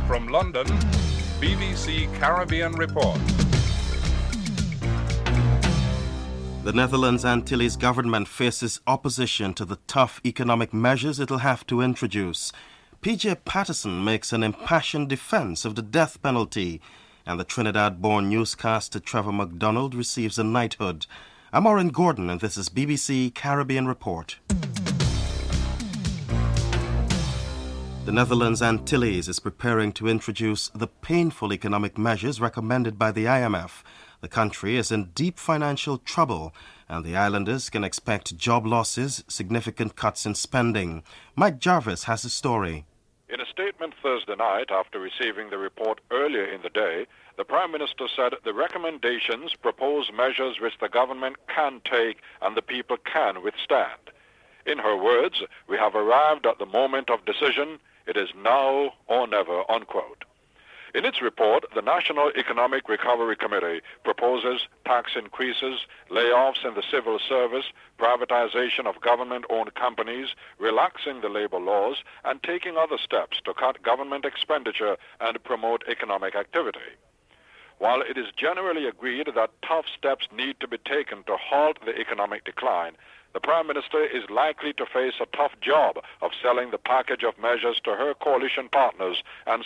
From London, BBC Caribbean Report. The Netherlands Antilles government faces opposition to the tough economic measures it'll have to introduce. PJ Patterson makes an impassioned defense of the death penalty, and the Trinidad-born newscaster Trevor McDonald receives a knighthood. I'm Maureen Gordon, and this is BBC Caribbean Report. The Netherlands Antilles is preparing to introduce the painful economic measures recommended by the IMF. The country is in deep financial trouble, and the islanders can expect job losses, significant cuts in spending. Mike Jarvis has the story. In a statement Thursday night after receiving the report earlier in the day, the Prime Minister said the recommendations propose measures which the government can take and the people can withstand. In her words, we have arrived at the moment of decision. It is now or never, unquote. In its report, the National Economic Recovery Committee proposes tax increases, layoffs in the civil service, privatization of government-owned companies, relaxing the labor laws, and taking other steps to cut government expenditure and promote economic activity. While it is generally agreed that tough steps need to be taken to halt the economic decline, the Prime Minister is likely to face a tough job of selling the package of measures to her coalition partners and